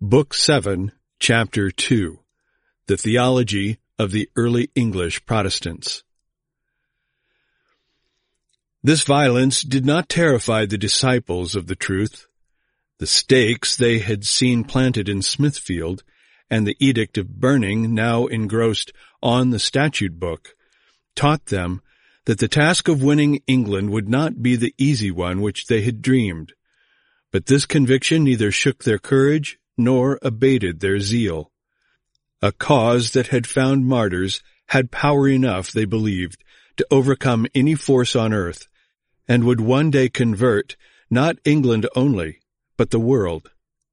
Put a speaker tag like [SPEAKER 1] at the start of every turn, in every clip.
[SPEAKER 1] Book 7, Chapter 2, The Theology of the Early English Protestants. This violence did not terrify the disciples of the truth. The stakes they had seen planted in Smithfield, and the edict of burning now engrossed on the statute book, taught them that the task of winning England would not be the easy one which they had dreamed. But this conviction neither shook their courage nor abated their zeal. A cause that had found martyrs had power enough, they believed, to overcome any force on earth, and would one day convert not England only, but the world.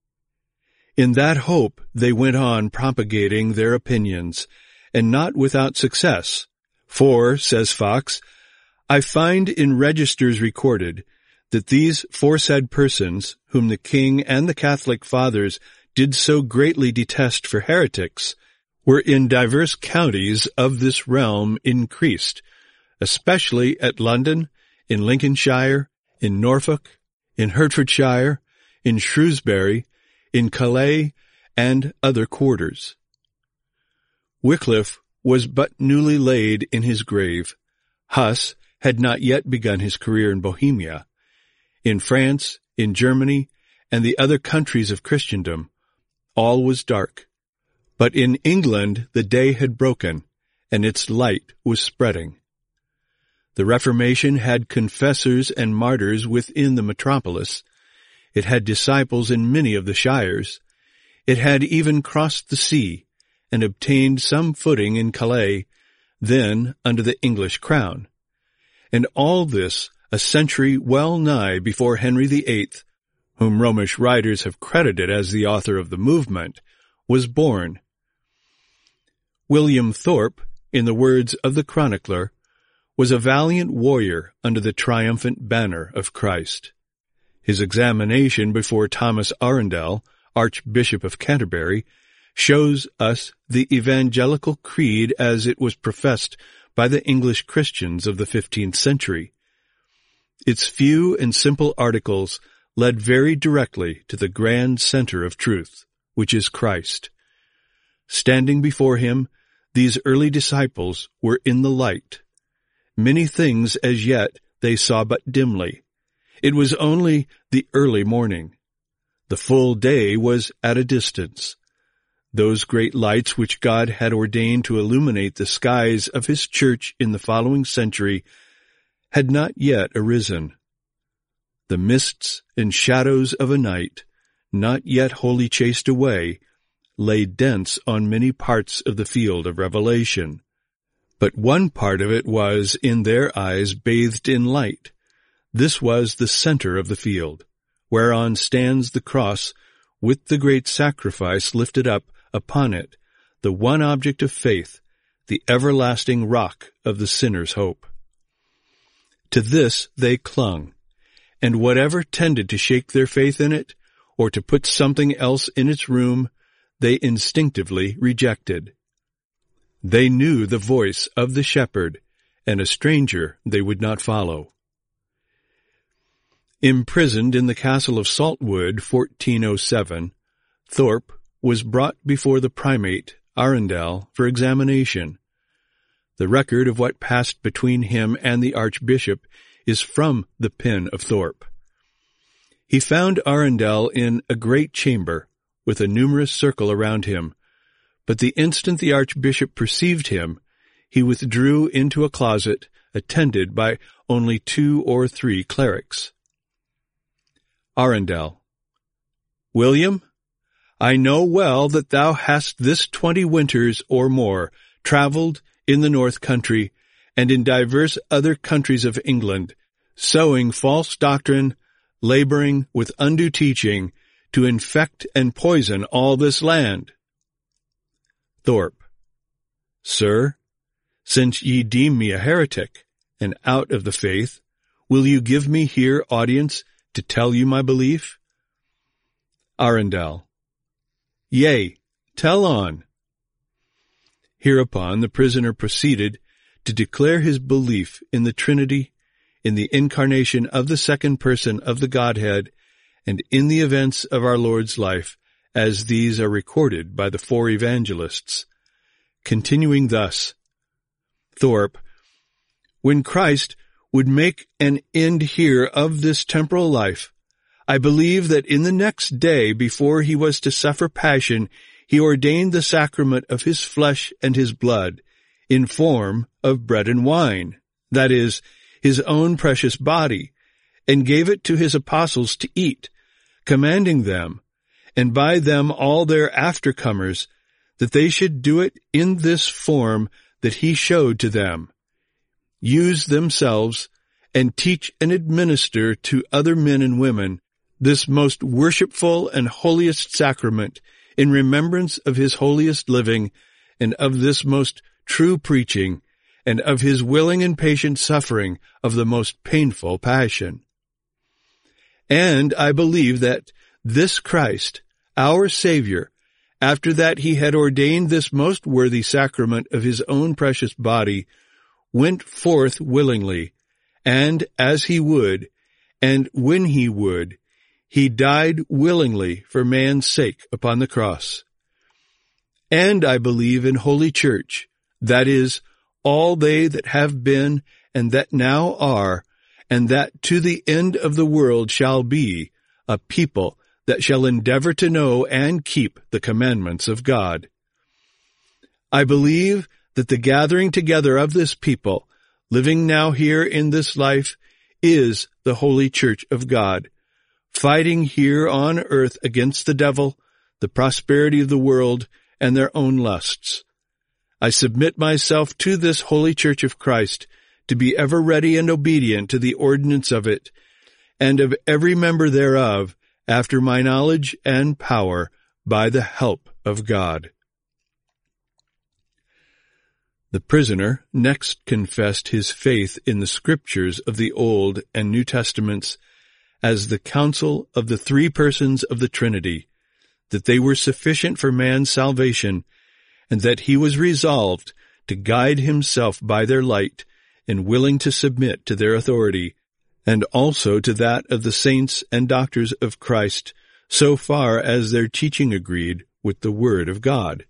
[SPEAKER 1] In that hope they went on propagating their opinions, and not without success. For, says Fox, I find in registers recorded that these foresaid persons, whom the king and the Catholic fathers did so greatly detest for heretics, were in divers counties of this realm increased, especially at London, in Lincolnshire, in Norfolk, in Hertfordshire, in Shrewsbury, in Calais, and other quarters. Wycliffe was but newly laid in his grave. Huss had not yet begun his career in Bohemia. In France, in Germany, and the other countries of Christendom, all was dark. But in England the day had broken, and its light was spreading. The Reformation had confessors and martyrs within the metropolis. It had disciples in many of the shires. It had even crossed the sea, and obtained some footing in Calais, then under the English crown. And all this a century well nigh before Henry VIII, whom Romish writers have credited as the author of the movement, was born. William Thorpe, in the words of the chronicler, was a valiant warrior under the triumphant banner of Christ. His examination before Thomas Arundel, Archbishop of Canterbury, shows us the evangelical creed as it was professed by the English Christians of the 15th century. Its few and simple articles led very directly to the grand center of truth, which is Christ. Standing before him, these early disciples were in the light. Many things as yet they saw but dimly. It was only the early morning. The full day was at a distance. Those great lights which God had ordained to illuminate the skies of his church in the following century had not yet arisen. The mists and shadows of a night, not yet wholly chased away, lay dense on many parts of the field of revelation. But one part of it was, in their eyes, bathed in light. This was the center of the field, whereon stands the cross with the great sacrifice lifted up upon it, the one object of faith, the everlasting rock of the sinner's hope. To this they clung, and whatever tended to shake their faith in it, or to put something else in its room, they instinctively rejected. They knew the voice of the shepherd, and a stranger they would not follow. Imprisoned in the castle of Saltwood, 1407, Thorpe was brought before the primate, Arundel, for examination. The record of what passed between him and the archbishop is from the pen of Thorpe. He found Arundel in a great chamber, with a numerous circle around him, but the instant the archbishop perceived him, he withdrew into a closet, attended by only 2 or 3 clerics. Arundel. William, I know well that thou hast this 20 winters or more travelled in the north country, and in divers other countries of England, sowing false doctrine, labouring with undue teaching, to infect and poison all this land. Thorpe. Sir, since ye deem me a heretic, and out of the faith, will you give me here audience to tell you my belief? Arundel. Yea, tell on. Hereupon the prisoner proceeded to declare his belief in the Trinity, in the incarnation of the second person of the Godhead, and in the events of our Lord's life, as these are recorded by the 4 evangelists. Continuing thus, Thorpe, when Christ would make an end here of this temporal life, I believe that in the next day before he was to suffer passion, he ordained the sacrament of his flesh and his blood in form of bread and wine, that is, his own precious body, and gave it to his apostles to eat, commanding them, and by them all their aftercomers, that they should do it in this form that he showed to them, use themselves, and teach and administer to other men and women this most worshipful and holiest sacrament in remembrance of his holiest living and of this most true preaching and of his willing and patient suffering of the most painful passion. And I believe that this Christ, our Savior, after that he had ordained this most worthy sacrament of his own precious body, went forth willingly, and as he would, and when he would, he died willingly for man's sake upon the cross. And I believe in Holy Church, that is, all they that have been and that now are, and that to the end of the world shall be, a people that shall endeavor to know and keep the commandments of God. I believe that the gathering together of this people, living now here in this life, is the Holy Church of God, fighting here on earth against the devil, the prosperity of the world, and their own lusts. I submit myself to this Holy Church of Christ, to be ever ready and obedient to the ordinance of it, and of every member thereof, after my knowledge and power, by the help of God. The prisoner next confessed his faith in the Scriptures of the Old and New Testaments as the counsel of the 3 persons of the Trinity, that they were sufficient for man's salvation, and that he was resolved to guide himself by their light, and willing to submit to their authority, and also to that of the saints and doctors of Christ, so far as their teaching agreed with the Word of God.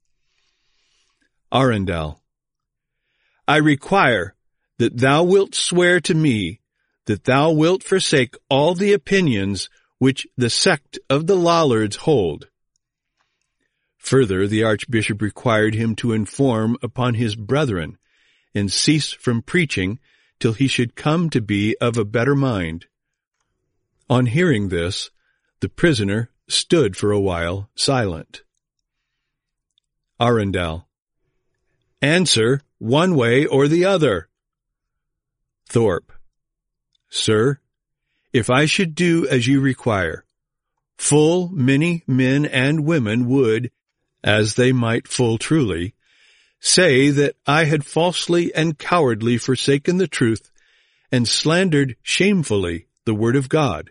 [SPEAKER 1] Arundel, I require that thou wilt swear to me that thou wilt forsake all the opinions which the sect of the Lollards hold. Further, the Archbishop required him to inform upon his brethren, and cease from preaching till he should come to be of a better mind. On hearing this, the prisoner stood for a while silent. Arundel, answer one way or the other. Thorpe, sir, if I should do as you require, full many men and women would, as they might full truly, say that I had falsely and cowardly forsaken the truth, and slandered shamefully the word of God.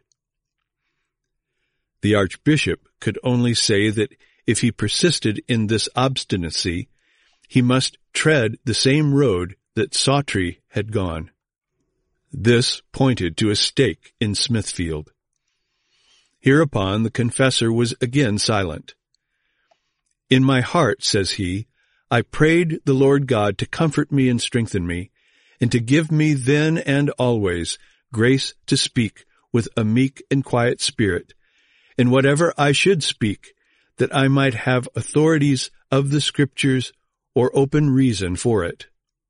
[SPEAKER 1] The Archbishop could only say that if he persisted in this obstinacy, he must tread the same road that Sawtry had gone. This pointed to a stake in Smithfield. Hereupon the confessor was again silent. In my heart, says he, I prayed the Lord God to comfort me and strengthen me, and to give me then and always grace to speak with a meek and quiet spirit, and whatever I should speak, that I might have authorities of the Scriptures or open reason for it.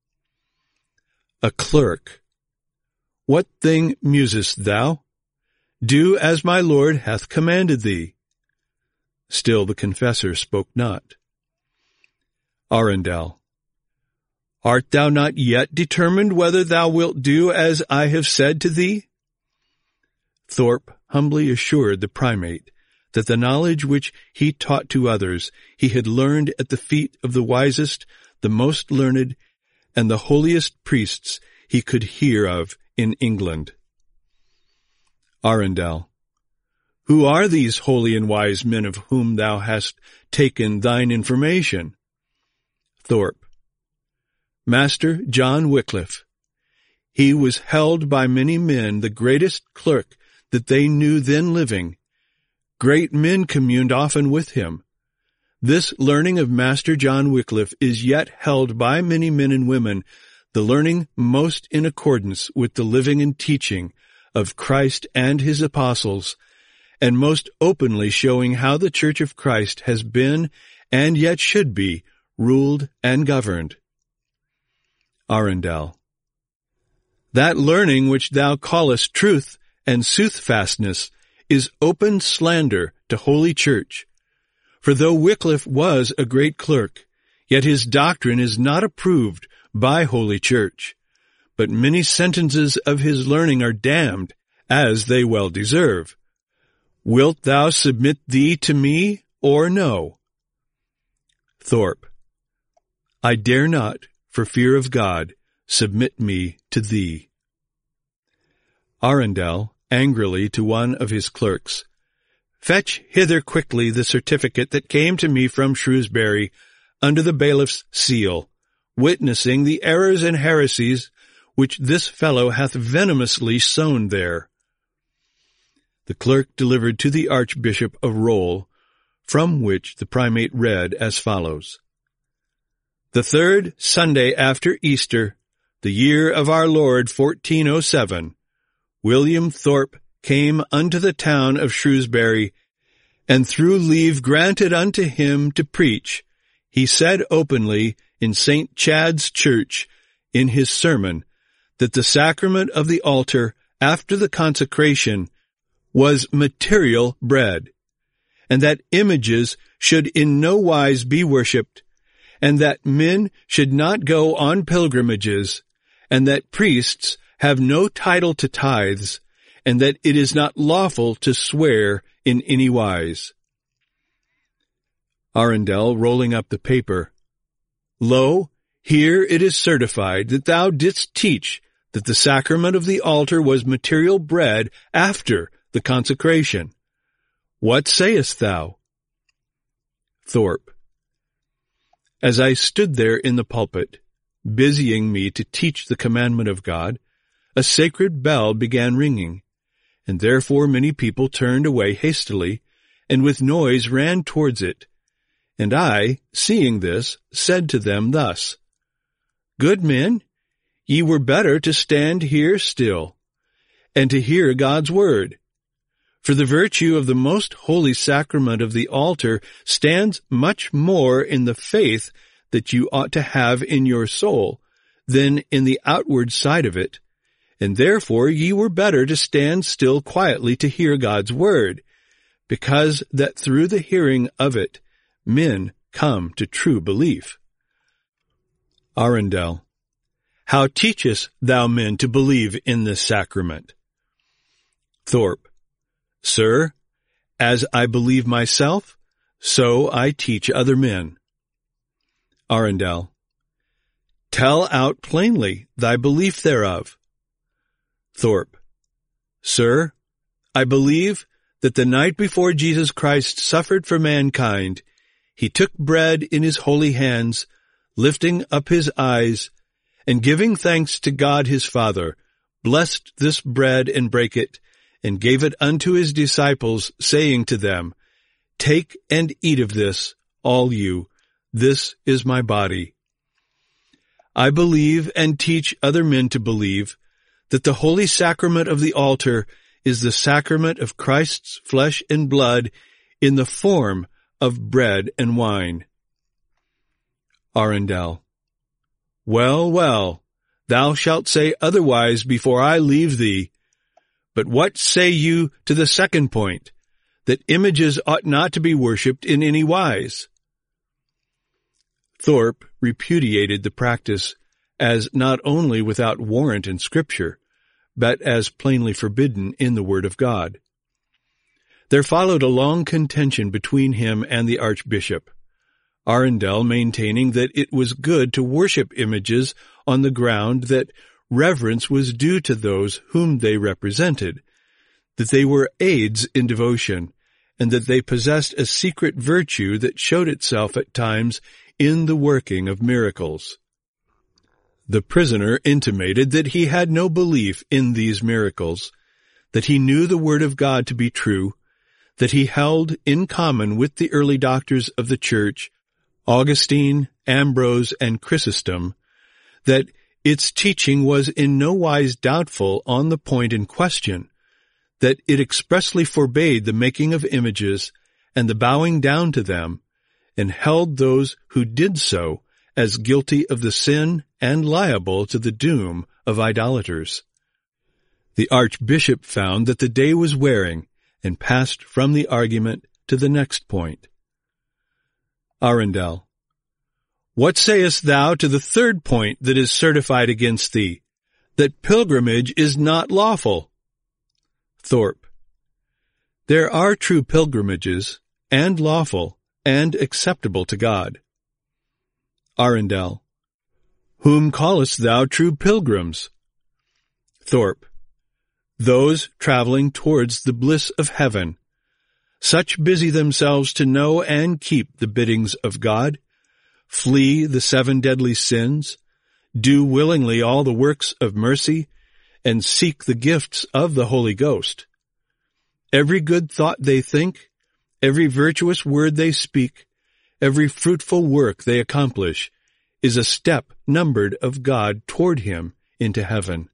[SPEAKER 1] A clerk. What thing musest thou? Do as my Lord hath commanded thee. Still the confessor spoke not. Arundel. Art thou not yet determined whether thou wilt do as I have said to thee? Thorpe humbly assured the primate that the knowledge which he taught to others he had learned at the feet of the wisest, the most learned, and the holiest priests he could hear of in England. Arundel. Who are these holy and wise men of whom thou hast taken thine information? Thorpe. Master John Wycliffe. He was held by many men the greatest clerk that they knew then living, Great men communed often with him. This learning of Master John Wycliffe is yet held by many men and women the learning most in accordance with the living and teaching of Christ and his apostles, and most openly showing how the Church of Christ has been, and yet should be, ruled and governed. Arundel. That learning which thou callest truth and soothfastness is open slander to Holy Church. For though Wycliffe was a great clerk, yet his doctrine is not approved by Holy Church, but many sentences of his learning are damned, as they well deserve. Wilt thou submit thee to me, or no? Thorpe. I dare not, for fear of God, submit me to thee. Arundel, angrily to one of his clerks, Fetch hither quickly the certificate that came to me from Shrewsbury, under the bailiff's seal, witnessing the errors and heresies which this fellow hath venomously sown there. The clerk delivered to the Archbishop a roll, from which the primate read as follows. The 3rd Sunday after Easter, the year of our Lord 1407, William Thorpe came unto the town of Shrewsbury, and through leave granted unto him to preach, he said openly in St. Chad's Church in his sermon that the sacrament of the altar after the consecration was material bread, and that images should in no wise be worshipped, and that men should not go on pilgrimages, and that priests have no title to tithes, and that it is not lawful to swear in any wise. Arundel, rolling up the paper, Lo, here it is certified that thou didst teach that the sacrament of the altar was material bread after the consecration. What sayest thou? Thorpe. As I stood there in the pulpit, busying me to teach the commandment of God, a sacred bell began ringing, and therefore many people turned away hastily, and with noise ran towards it. And I, seeing this, said to them thus, Good men, ye were better to stand here still, and to hear God's word. For the virtue of the most holy sacrament of the altar stands much more in the faith that you ought to have in your soul than in the outward side of it, and therefore ye were better to stand still quietly to hear God's word, because that through the hearing of it men come to true belief. Arundel. How teachest thou men to believe in this sacrament? Thorpe. Sir, as I believe myself, so I teach other men. Arundel. Tell out plainly thy belief thereof. Thorpe. Sir, I believe that the night before Jesus Christ suffered for mankind, he took bread in his holy hands, lifting up his eyes, and giving thanks to God his Father, blessed this bread and brake it, and gave it unto his disciples, saying to them, Take and eat of this, all you, this is my body. I believe and teach other men to believe that the holy sacrament of the altar is the sacrament of Christ's flesh and blood in the form of bread and wine. Arundel. Well, well, thou shalt say otherwise before I leave thee. But what say you to the second point, that images ought not to be worshipped in any wise? Thorpe repudiated the practice as not only without warrant in Scripture, but as plainly forbidden in the Word of God. There followed a long contention between him and the Archbishop, Arundel maintaining that it was good to worship images on the ground that reverence was due to those whom they represented, that they were aids in devotion, and that they possessed a secret virtue that showed itself at times in the working of miracles. The prisoner intimated that he had no belief in these miracles, that he knew the word of God to be true, that he held in common with the early doctors of the Church, Augustine, Ambrose, and Chrysostom, that its teaching was in no wise doubtful on the point in question, that it expressly forbade the making of images and the bowing down to them, and held those who did so as guilty of the sin and liable to the doom of idolaters. The Archbishop found that the day was wearing, and passed from the argument to the next point. Arundel. What sayest thou to the third point that is certified against thee, that pilgrimage is not lawful? Thorpe. There are true pilgrimages, and lawful, and acceptable to God. Arundel. Whom callest thou true pilgrims? Thorpe. Those traveling towards the bliss of heaven. Such busy themselves to know and keep the biddings of God, flee the 7 deadly sins, do willingly all the works of mercy, and seek the gifts of the Holy Ghost. Every good thought they think, every virtuous word they speak, every fruitful work they accomplish, is a step numbered of God toward him into heaven.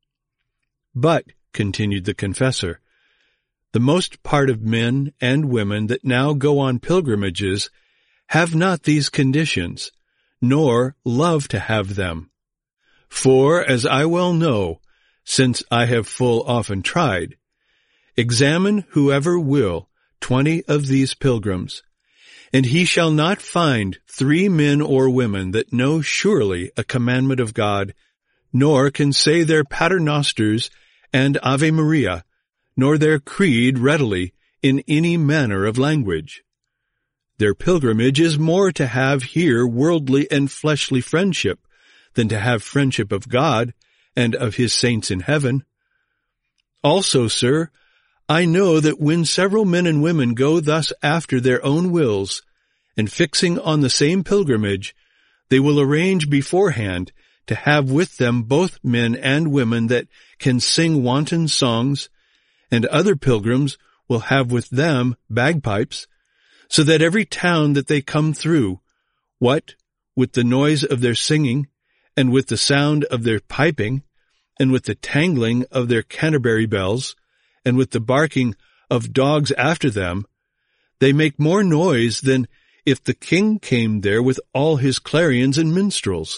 [SPEAKER 1] But, continued the confessor, the most part of men and women that now go on pilgrimages have not these conditions, nor love to have them. For, as I well know, since I have full often tried, examine whoever will 20 of these pilgrims, and he shall not find 3 men or women that know surely a commandment of God, nor can say their paternosters and Ave Maria, nor their creed readily in any manner of language. Their pilgrimage is more to have here worldly and fleshly friendship than to have friendship of God and of his saints in heaven. Also, sir, I know that when several men and women go thus after their own wills, and fixing on the same pilgrimage, they will arrange beforehand to have with them both men and women that can sing wanton songs, and other pilgrims will have with them bagpipes, so that every town that they come through, what with the noise of their singing, and with the sound of their piping, and with the tangling of their Canterbury bells, and with the barking of dogs after them, they make more noise than if the king came there with all his clarions and minstrels.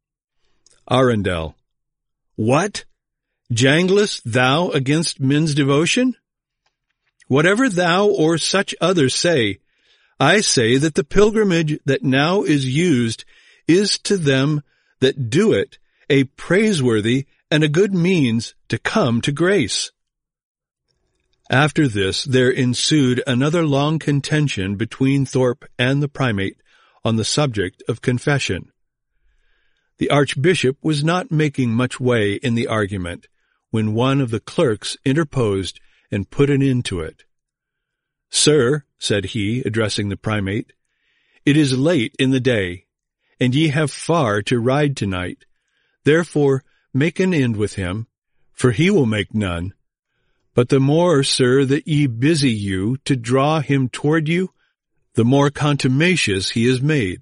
[SPEAKER 1] Arundel. What? Janglest thou against men's devotion? Whatever thou or such others say, I say that the pilgrimage that now is used is to them that do it a praiseworthy and a good means to come to grace. After this there ensued another long contention between Thorpe and the primate on the subject of confession. The Archbishop was not making much way in the argument when one of the clerks interposed and put an end to it. Sir, said he, addressing the primate, it is late in the day, and ye have far to ride tonight. Therefore make an end with him, for he will make none. But the more, sir, that ye busy you to draw him toward you, the more contumacious he is made.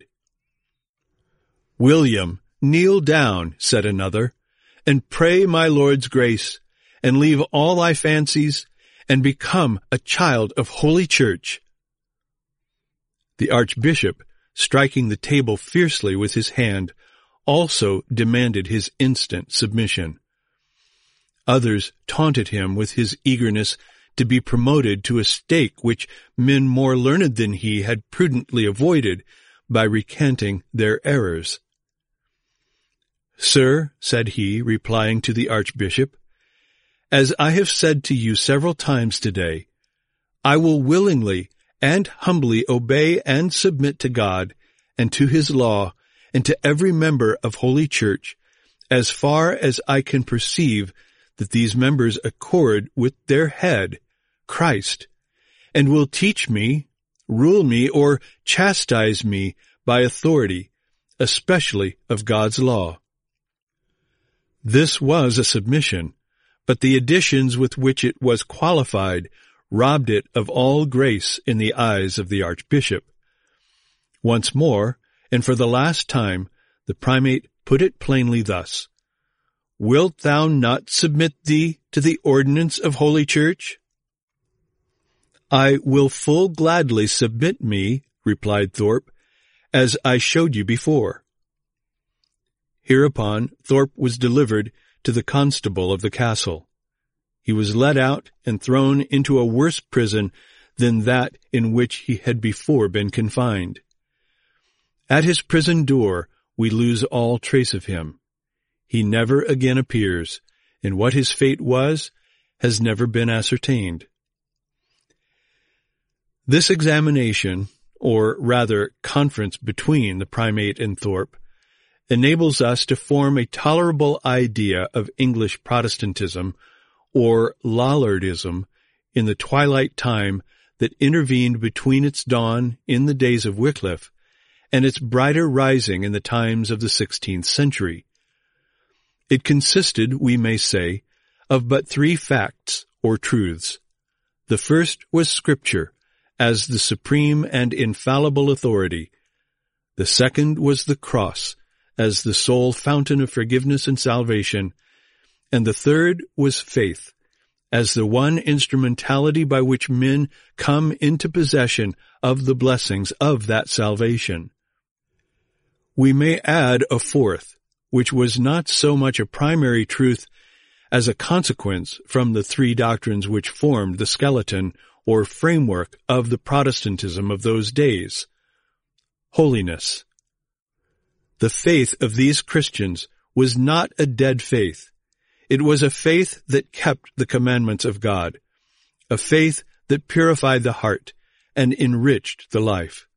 [SPEAKER 1] William, kneel down, said another, and pray my Lord's grace, and leave all thy fancies, and become a child of Holy Church. The Archbishop, striking the table fiercely with his hand, also demanded his instant submission. Others taunted him with his eagerness to be promoted to a stake which men more learned than he had prudently avoided by recanting their errors. Sir, said he, replying to the Archbishop, as I have said to you several times today, I will willingly and humbly obey and submit to God and to his law and to every member of Holy Church, as far as I can perceive that these members accord with their head, Christ, and will teach me, rule me, or chastise me by authority, especially of God's law. This was a submission, but the additions with which it was qualified robbed it of all grace in the eyes of the archbishop. Once more, and for the last time, the primate put it plainly thus: "Wilt thou not submit thee to the ordinance of Holy Church?" "I will full gladly submit me," replied Thorpe, "as I showed you before." Hereupon Thorpe was delivered to the constable of the castle. He was led out and thrown into a worse prison than that in which he had before been confined. At his prison door we lose all trace of him. He never again appears, and what his fate was has never been ascertained. This examination, or rather conference between the primate and Thorpe, enables us to form a tolerable idea of English Protestantism, or Lollardism, in the twilight time that intervened between its dawn in the days of Wycliffe and its brighter rising in the times of the 16th century. It consisted, we may say, of but three facts or truths. The first was Scripture, as the supreme and infallible authority. The second was the cross, as the sole fountain of forgiveness and salvation. And the third was faith, as the one instrumentality by which men come into possession of the blessings of that salvation. We may add a fourth, which was not so much a primary truth as a consequence from the three doctrines which formed the skeleton or framework of the Protestantism of those days. Holiness. The faith of these Christians was not a dead faith. It was a faith that kept the commandments of God, a faith that purified the heart and enriched the life.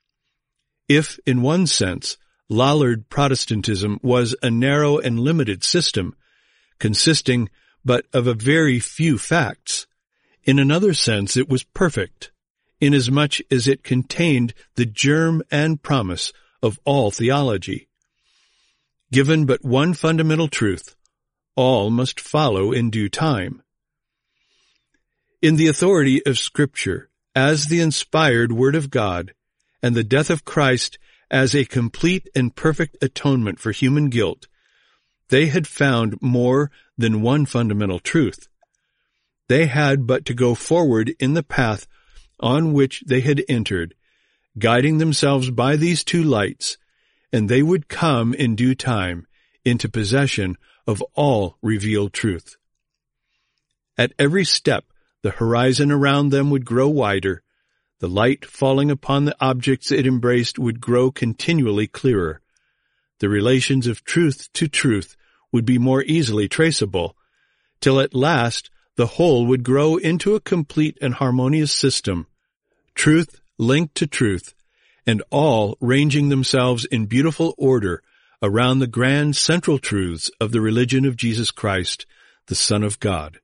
[SPEAKER 1] If, in one sense, Lollard Protestantism was a narrow and limited system, consisting but of a very few facts, in another sense it was perfect, inasmuch as it contained the germ and promise of all theology. Given but one fundamental truth, all must follow in due time. In the authority of Scripture, as the inspired Word of God, and the death of Christ as a complete and perfect atonement for human guilt, they had found more than one fundamental truth. They had but to go forward in the path on which they had entered, guiding themselves by these two lights, and they would come in due time into possession of all revealed truth. At every step, the horizon around them would grow wider. The light falling upon the objects it embraced would grow continually clearer. The relations of truth to truth would be more easily traceable, till at last the whole would grow into a complete and harmonious system, truth linked to truth, and all ranging themselves in beautiful order around the grand central truths of the religion of Jesus Christ, the Son of God.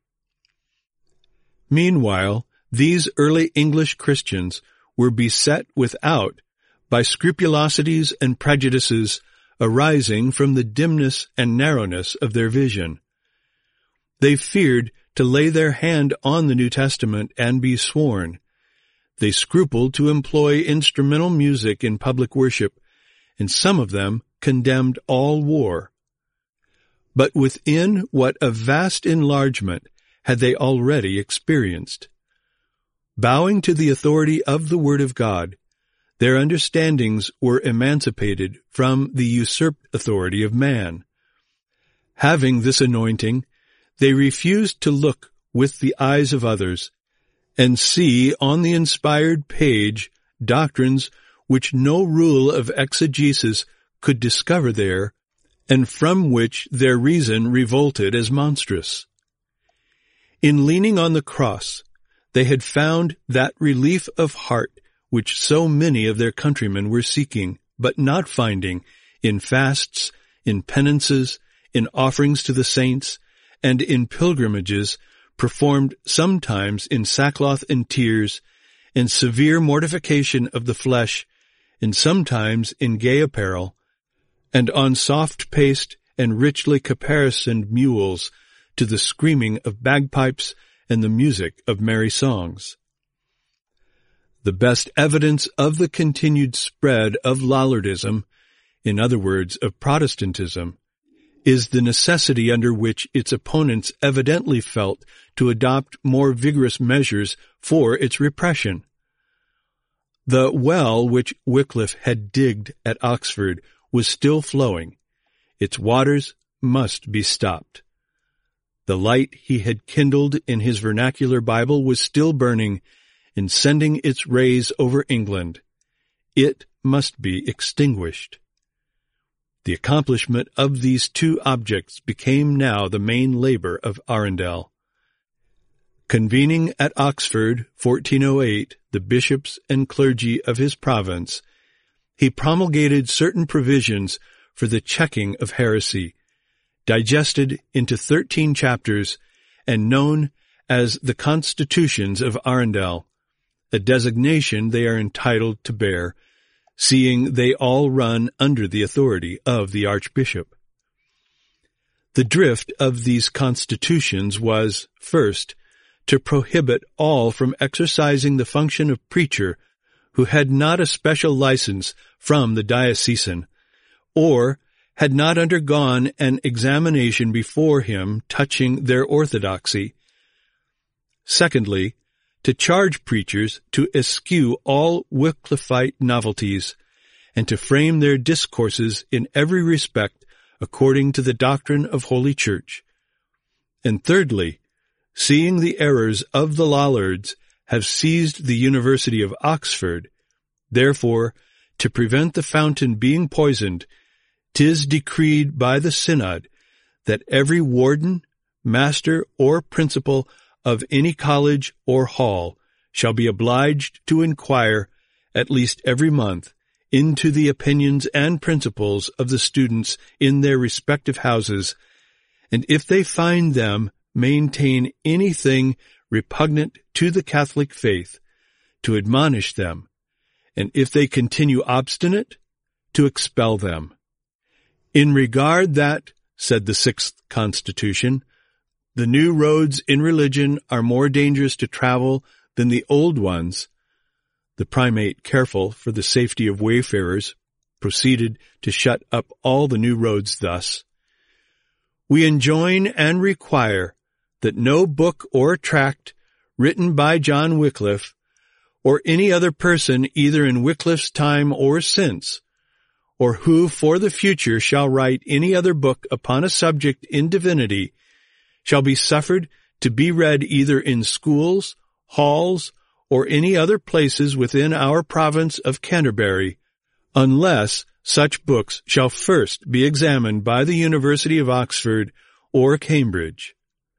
[SPEAKER 1] Meanwhile, these early English Christians were beset without by scrupulosities and prejudices arising from the dimness and narrowness of their vision. They feared to lay their hand on the New Testament and be sworn. They scrupled to employ instrumental music in public worship, and some of them condemned all war. But within what a vast enlargement had they already experienced. Bowing to the authority of the Word of God, their understandings were emancipated from the usurped authority of man. Having this anointing, they refused to look with the eyes of others and see on the inspired page doctrines which no rule of exegesis could discover there, and from which their reason revolted as monstrous. In leaning on the cross, they had found that relief of heart which so many of their countrymen were seeking, but not finding, in fasts, in penances, in offerings to the saints, and in pilgrimages performed sometimes in sackcloth and tears, in severe mortification of the flesh, and sometimes in gay apparel, and on soft-paced and richly caparisoned mules, to the screaming of bagpipes and the music of merry songs. The best evidence of the continued spread of Lollardism, in other words, of Protestantism, is the necessity under which its opponents evidently felt to adopt more vigorous measures for its repression. The well which Wycliffe had digged at Oxford was still flowing. Its waters must be stopped. The light he had kindled in his vernacular Bible was still burning and sending its rays over England. It must be extinguished. The accomplishment of these two objects became now the main labor of Arundel. Convening at Oxford, 1408, the bishops and clergy of his province, he promulgated certain provisions for the checking of heresy, digested into 13 chapters and known as the Constitutions of Arundel, a designation they are entitled to bear, seeing they all run under the authority of the Archbishop. The drift of these constitutions was, first, to prohibit all from exercising the function of preacher who had not a special license from the diocesan, or had not undergone an examination before him touching their orthodoxy. Secondly, to charge preachers to eschew all Wycliffite novelties, and to frame their discourses in every respect according to the doctrine of Holy Church. And thirdly, seeing the errors of the Lollards have seized the University of Oxford, therefore, to prevent the fountain being poisoned, 'tis decreed by the synod that every warden, master, or principal of any college or hall shall be obliged to inquire, at least every month, into the opinions and principles of the students in their respective houses, and if they find them maintain anything repugnant to the Catholic faith, to admonish them, and if they continue obstinate, to expel them. In regard that, said the Sixth Constitution, the new roads in religion are more dangerous to travel than the old ones, the primate, careful for the safety of wayfarers, proceeded to shut up all the new roads thus: we enjoin and require that no book or tract written by John Wycliffe, or any other person either in Wycliffe's time or since, or who for the future shall write any other book upon a subject in divinity, shall be suffered to be read either in schools, halls, or any other places within our province of Canterbury, unless such books shall first be examined by the University of Oxford or Cambridge.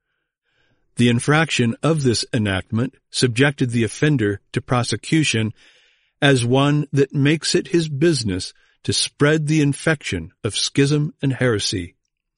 [SPEAKER 1] The infraction of this enactment subjected the offender to prosecution as one that makes it his business to spread the infection of schism and heresy.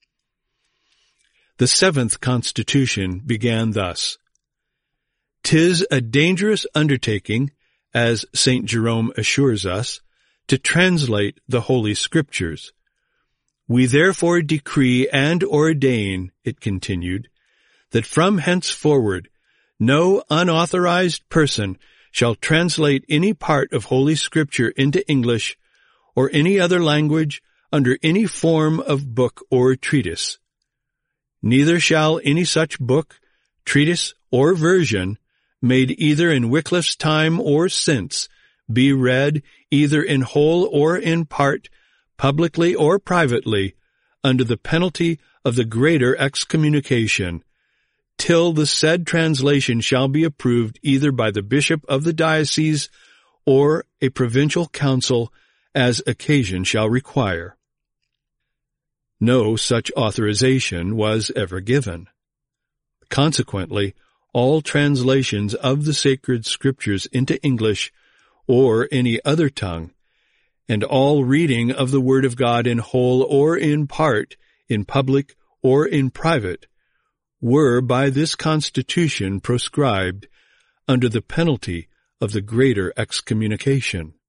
[SPEAKER 1] The Seventh Constitution began thus: 'Tis a dangerous undertaking, as St. Jerome assures us, to translate the Holy Scriptures. We therefore decree and ordain, it continued, that from henceforward no unauthorized person shall translate any part of Holy Scripture into English or any other language under any form of book or treatise. Neither shall any such book, treatise, or version, made either in Wycliffe's time or since, be read either in whole or in part, publicly or privately, under the penalty of the greater excommunication, till the said translation shall be approved either by the bishop of the diocese or a provincial council, as occasion shall require. No such authorization was ever given. Consequently, all translations of the sacred Scriptures into English or any other tongue, and all reading of the Word of God in whole or in part, in public or in private, were by this Constitution proscribed under the penalty of the greater excommunication.